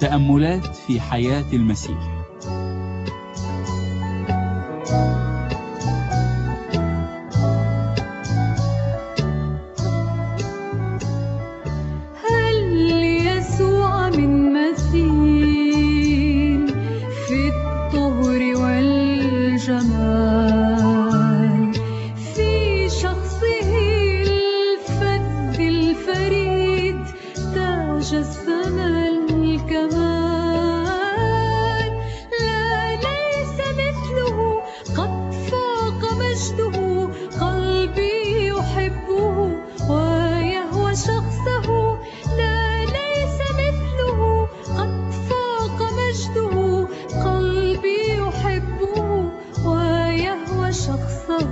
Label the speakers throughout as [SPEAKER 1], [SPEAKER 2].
[SPEAKER 1] تأملات في حياة المسيح.
[SPEAKER 2] هل يسوع من مثيل في الطهر والجمال، في شخصه الفذ الفريد تجسم الكمال. لا ليس مثله، قد فاق مجده، قلبي يحبه ويهوى شخصه. لا ليس مثله، قد فاق مجده، قلبي يحبه ويهوى شخصه.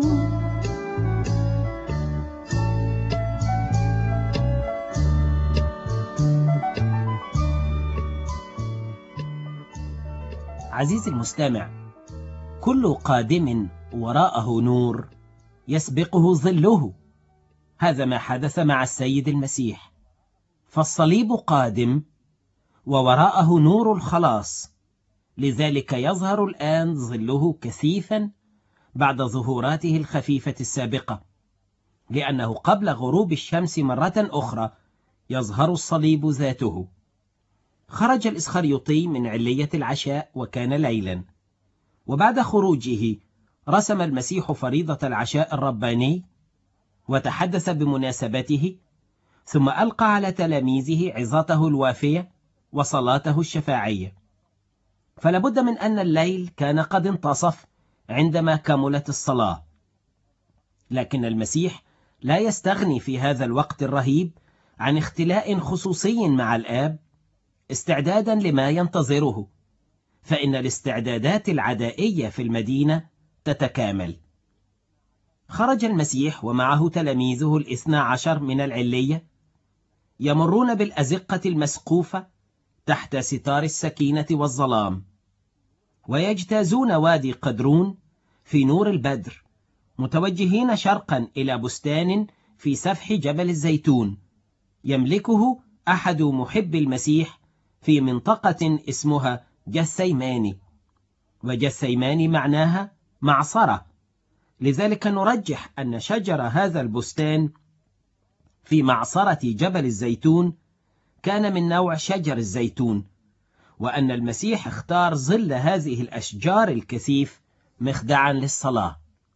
[SPEAKER 3] عزيزي المستمع، كل قادم وراءه نور يسبقه ظله. هذا ما حدث مع السيد المسيح، فالصليب قادم ووراءه نور الخلاص، لذلك يظهر الآن ظله كثيفا بعد ظهوراته الخفيفة السابقة، لأنه قبل غروب الشمس مرة أخرى يظهر الصليب ذاته. خرج الإسخريوطي من علية العشاء وكان ليلا، وبعد خروجه رسم المسيح فريضة العشاء الرباني وتحدث بمناسبته، ثم ألقى على تلاميذه عظته الوافية وصلاته الشفاعية. فلابد من أن الليل كان قد انتصف عندما كملت الصلاة، لكن المسيح لا يستغني في هذا الوقت الرهيب عن اختلاء خصوصي مع الآب استعدادا لما ينتظره، فإن الاستعدادات العدائية في المدينة تتكامل. خرج المسيح ومعه تلاميذه 12 من العلية، يمرون بالأزقة المسقوفة تحت ستار السكينة والظلام، ويجتازون وادي قدرون في نور البدر، متوجهين شرقا إلى بستان في سفح جبل الزيتون يملكه أحد محبي المسيح في منطقة اسمها جثيماني، وجثيماني معناها معصرة، لذلك نرجح أن شجر هذا البستان في معصرة جبل الزيتون كان من نوع شجر الزيتون، وأن المسيح اختار ظل هذه الأشجار الكثيف مخدعا للصلاة.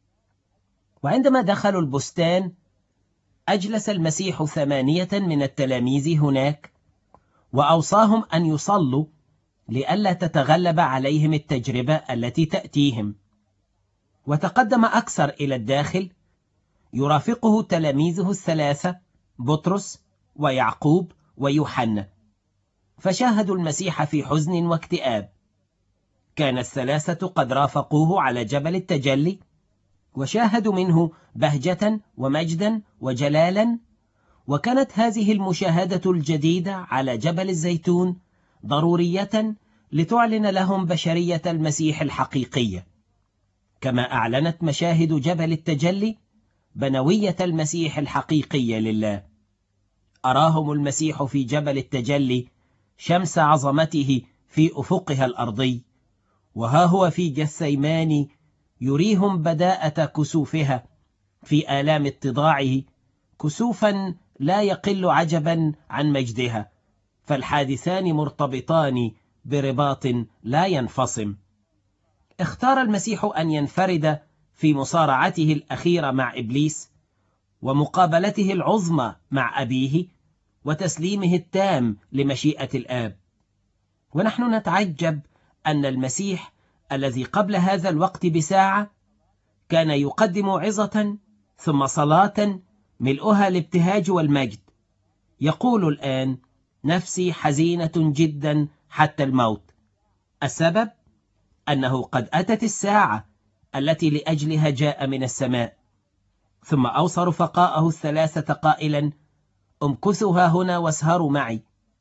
[SPEAKER 3] وعندما دخلوا البستان أجلس المسيح 8 من التلاميذ هناك، وأوصاهم أن يصلوا لئلا تتغلب عليهم التجربة التي تأتيهم. وتقدم أكثر إلى الداخل يرافقه تلاميذه 3 بطرس ويعقوب ويوحنا، فشاهدوا المسيح في حزن واكتئاب. كان 3 قد رافقوه على جبل التجلي، وشاهدوا منه بهجة ومجدا وجلالا، وكانت هذه المشاهدة الجديدة على جبل الزيتون ضرورية لتعلن لهم بشرية المسيح الحقيقية، كما أعلنت مشاهد جبل التجلي بنوية المسيح الحقيقية لله. أراهم المسيح في جبل التجلي شمس عظمته في أفقها الأرضي، وها هو في جثيماني يريهم بداءة كسوفها في آلام اتضاعه، كسوفا لا يقل عجبا عن مجدها، فالحادثان مرتبطان برباط لا ينفصم. اختار المسيح أن ينفرد في مصارعته الأخيرة مع إبليس، ومقابلته العظمى مع أبيه، وتسليمه التام لمشيئة الآب. ونحن نتعجب أن المسيح الذي قبل هذا الوقت بساعة كان يقدم عظة ثم صلاة ملؤها الابتهاج والمجد، يقول الآن: نفسي حزينة جدا حتى الموت. السبب أنه قد أتت الساعة التي لأجلها جاء من السماء. ثم أوصى رفقاءه 3 قائلا: امكثوا ها هنا واسهروا معي.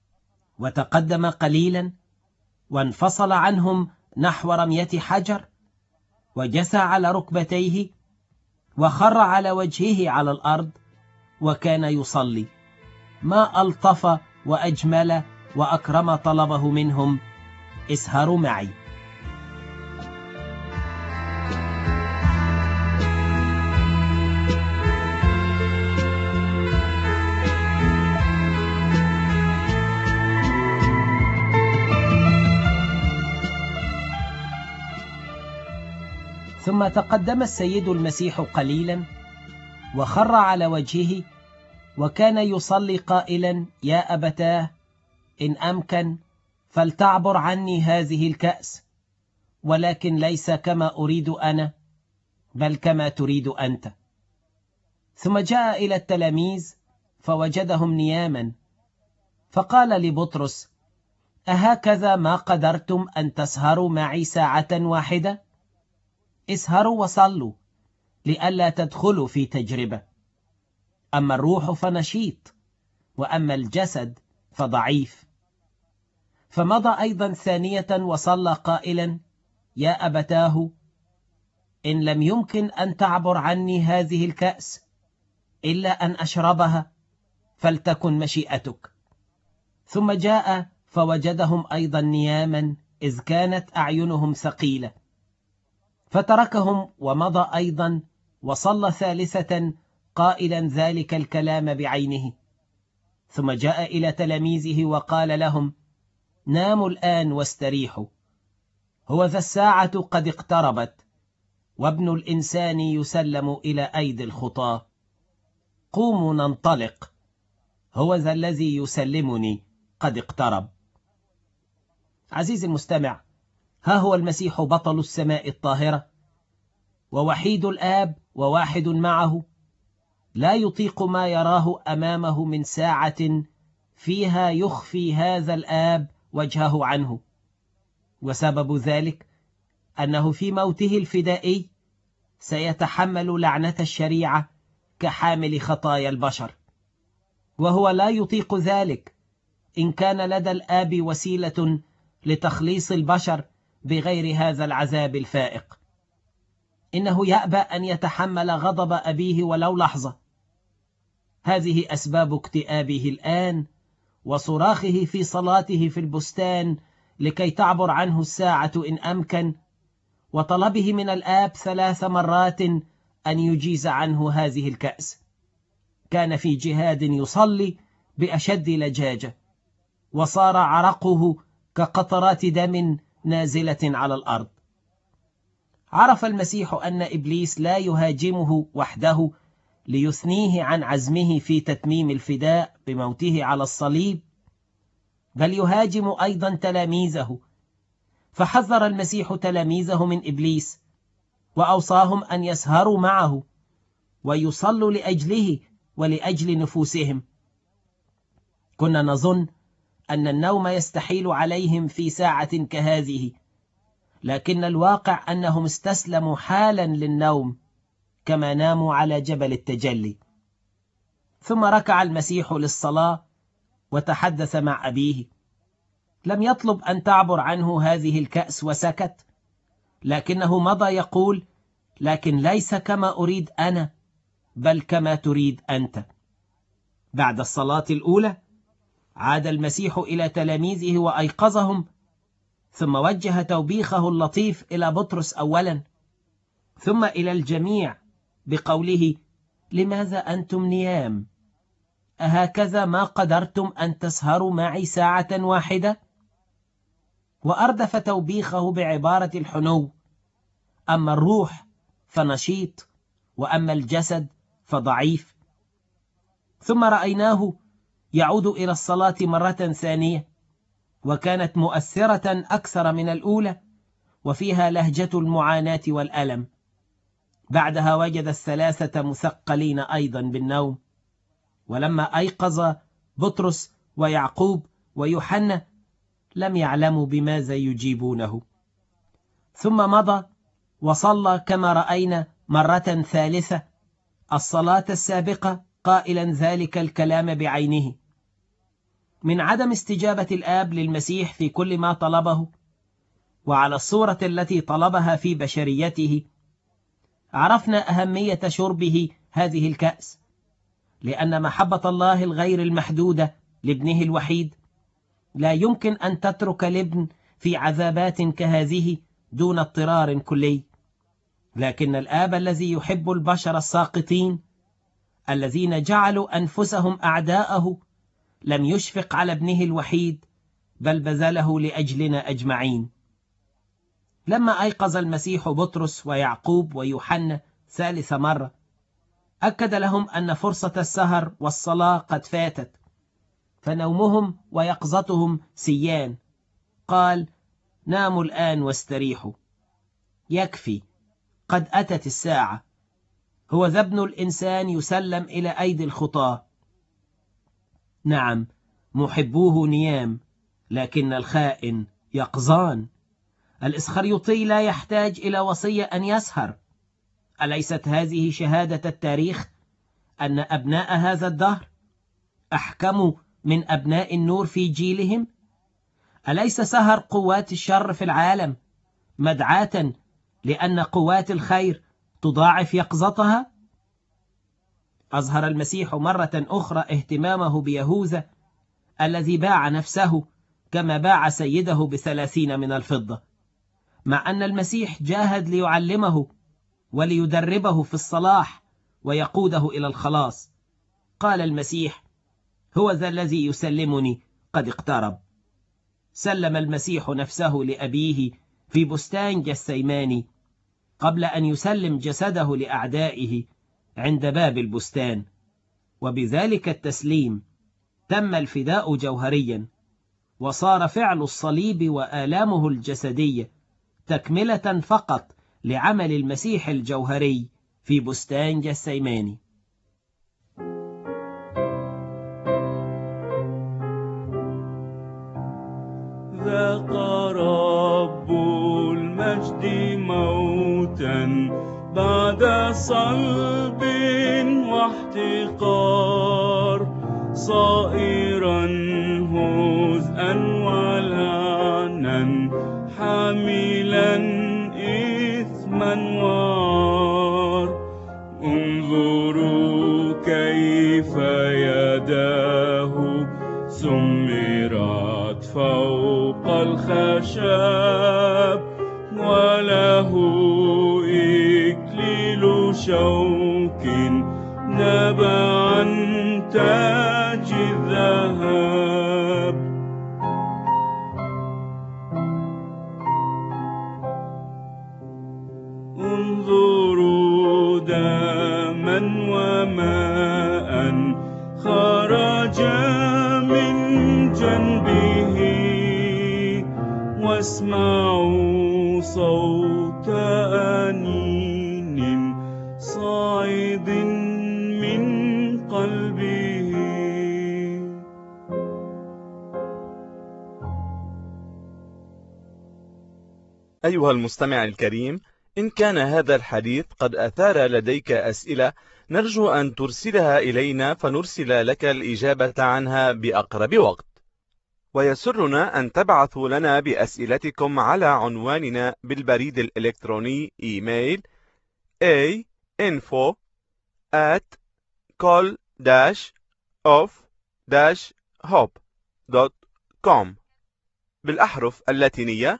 [SPEAKER 3] وتقدم قليلا وانفصل عنهم نحو رمية حجر، وجثى على ركبتيه وخر على وجهه على الأرض، وكان يصلي. ما ألطف وأجمل وأكرم طلبه منهم: اسهروا معي. ثم تقدم السيد المسيح قليلا وخر على وجهه، وكان يصلي قائلا: يا أبتاه، إن أمكن فلتعبر عني هذه الكأس، ولكن ليس كما أريد أنا بل كما تريد أنت. ثم جاء إلى التلاميذ فوجدهم نياما، فقال لبطرس: أهكذا ما قدرتم أن تسهروا معي ساعة واحدة؟ اسهروا وصلوا لئلا تدخلوا في تجربة. أما الروح فنشيط، وأما الجسد فضعيف. فمضى أيضا ثانية وصلى قائلا: يا أبتاه، إن لم يمكن أن تعبر عني هذه الكأس إلا أن أشربها، فلتكن مشيئتك. ثم جاء فوجدهم أيضا نياما، إذ كانت أعينهم ثقيلة. فتركهم ومضى أيضا وصلى ثالثة قائلا ذلك الكلام بعينه. ثم جاء إلى تلاميذه وقال لهم: ناموا الآن واستريحوا، هو ذا الساعة قد اقتربت، وابن الإنسان يسلم إلى أيدي الخطاة. قوموا ننطلق، هو ذا الذي يسلمني قد اقترب. عزيزي المستمع، ها هو المسيح بطل السماء الطاهرة، ووحيد الآب وواحد معه، لا يطيق ما يراه أمامه من ساعة فيها يخفي هذا الآب وجهه عنه. وسبب ذلك أنه في موته الفدائي سيتحمل لعنة الشريعة كحامل خطايا البشر، وهو لا يطيق ذلك إن كان لدى الآب وسيلة لتخليص البشر بغير هذا العذاب الفائق. إنه يأبى أن يتحمل غضب أبيه ولو لحظة. هذه أسباب اكتئابه الآن وصراخه في صلاته في البستان لكي تعبر عنه الساعة إن أمكن، وطلبه من الآب 3 مرات أن يجيز عنه هذه الكأس. كان في جهاد يصلي بأشد لجاجة، وصار عرقه كقطرات دم نازلة على الأرض. عرف المسيح أن إبليس لا يهاجمه وحده ليثنيه عن عزمه في تتميم الفداء بموته على الصليب، بل يهاجم أيضا تلاميذه. فحذر المسيح تلاميذه من إبليس، وأوصاهم أن يسهروا معه ويصلوا لأجله ولأجل نفوسهم. كنا نظن أن النوم يستحيل عليهم في ساعة كهذه، لكن الواقع أنهم استسلموا حالا للنوم كما ناموا على جبل التجلي. ثم ركع المسيح للصلاة وتحدث مع أبيه. لم يطلب أن تعبر عنه هذه الكأس وسكت، لكنه مضى يقول: لكن ليس كما أريد أنا بل كما تريد أنت. بعد الصلاة الأولى عاد المسيح إلى تلاميذه وأيقظهم، ثم وجه توبيخه اللطيف إلى بطرس أولا، ثم إلى الجميع بقوله: لماذا أنتم نيام؟ أهكذا ما قدرتم أن تسهروا معي ساعة واحدة؟ وأردف توبيخه بعبارة الحنو: أما الروح فنشيط، وأما الجسد فضعيف. ثم رأيناه يعود إلى الصلاة مرة ثانية، وكانت مؤثرة أكثر من الأولى، وفيها لهجة المعاناة والألم. بعدها وجد 3 مثقلين أيضا بالنوم، ولما أيقظ بطرس ويعقوب ويوحنا لم يعلموا بماذا يجيبونه. ثم مضى وصلى كما رأينا مرة ثالثة الصلاة السابقة قائلا ذلك الكلام بعينه. من عدم استجابة الآب للمسيح في كل ما طلبه، وعلى الصورة التي طلبها في بشريته، عرفنا أهمية شربه هذه الكأس، لأن محبة الله الغير المحدودة لابنه الوحيد لا يمكن أن تترك الابن في عذابات كهذه دون اضطرار كلي، لكن الآب الذي يحب البشر الساقطين الذين جعلوا أنفسهم أعداءه لم يشفق على ابنه الوحيد، بل بذله لأجلنا أجمعين. لما أيقظ المسيح بطرس ويعقوب ويوحنا ثالث مرة، أكد لهم أن فرصة السهر والصلاة قد فاتت، فنومهم ويقظتهم سيان. قال: ناموا الآن واستريحوا، يكفي، قد أتت الساعة، هو ذا ابن الإنسان يسلم إلى أيدي الخطاة. نعم، محبوه نيام، لكن الخائن يقظان. الإسخريوطي لا يحتاج إلى وصية أن يسهر. أليست هذه شهادة التاريخ أن أبناء هذا الدهر أحكموا من أبناء النور في جيلهم؟ أليس سهر قوات الشر في العالم مدعاة لأن قوات الخير تضاعف يقظتها؟ أظهر المسيح مرة أخرى اهتمامه بيهوذا الذي باع نفسه كما باع سيده ب30 من الفضة، مع أن المسيح جاهد ليعلمه وليدربه في الصلاح ويقوده إلى الخلاص. قال المسيح: هو ذا الذي يسلمني قد اقترب. سلم المسيح نفسه لأبيه في بستان جثيماني قبل أن يسلم جسده لأعدائه عند باب البستان، وبذلك التسليم تم الفداء جوهريا، وصار فعل الصليب وآلامه الجسدية تكملة فقط لعمل المسيح الجوهري في بستان جثيماني.
[SPEAKER 4] ذاق رب المجد موتا بعد صلب واحتقار، صائرا هزءا ولعنا حاملا إثما وعار. انظروا كيف يداه سمرت فوق الخشب، وله إكليل شوك نبع عن تاج الذهب. انظروا دما وماء خرج من جنبه، واسمعوا صوت أنين صاعد من قلبه.
[SPEAKER 5] أيها المستمع الكريم، إن كان هذا الحديث قد أثار لديك أسئلة، نرجو أن ترسلها إلينا فنرسل لك الإجابة عنها بأقرب وقت. ويسرنا أن تبعثوا لنا بأسئلتكم على عنواننا بالبريد الإلكتروني إيميل info@call-of-hope.com بالأحرف اللاتينية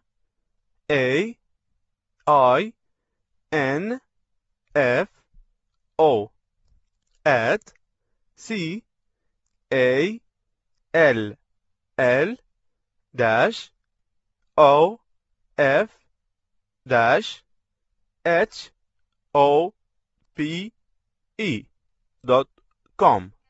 [SPEAKER 5] AINFO@CALL-OF-HOPE.com.